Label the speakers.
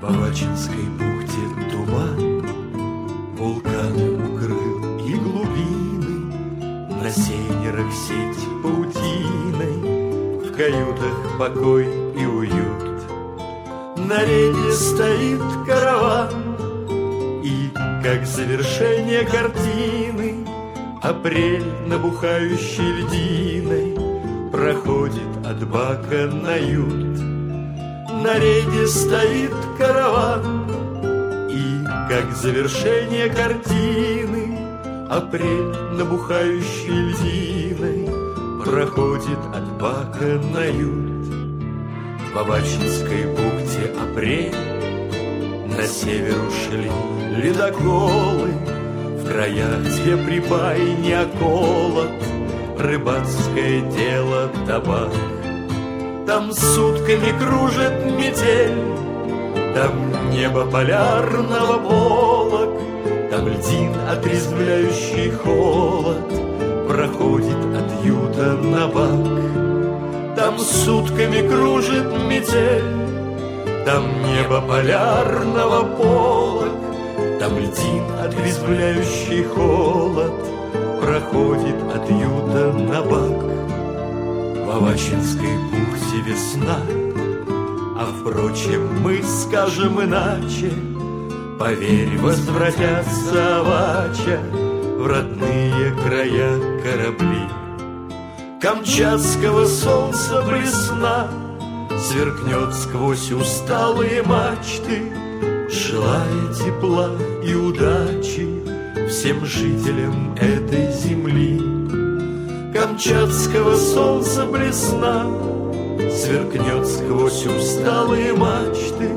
Speaker 1: В Авачинской бухте туман вулканы укрыл и глубины, на сейнерах сеть паутиной, в каютах покой и уют. На рейде стоит караван, и, как завершение картины, апрель, набухающий льдиной, проходит от бака на ют. На рейде стоит караван, и, как завершение картины, апрель, набухающий льдиной, проходит от бака на ют. В Авачинской бухте апрель, на север ушли ледоколы, в краях, где припай не околот, рыбацкое дело табак. Там сутками кружит метель, там небо полярного полог, там льдин отрезвляющий холод проходит от юта на бак. Там сутками кружит метель, там небо полярного полог, там льдин отрезвляющий холод проходит от юта на бак. В Авачинской бухте весна, а впрочем мы скажем иначе. Поверь, возвратятся Авача в родные края корабли. Камчатского солнца блесна сверкнет сквозь усталые мачты, желая тепла и удачи всем жителям этой земли. Камчатского солнца блесна сверкнет сквозь усталые мачты,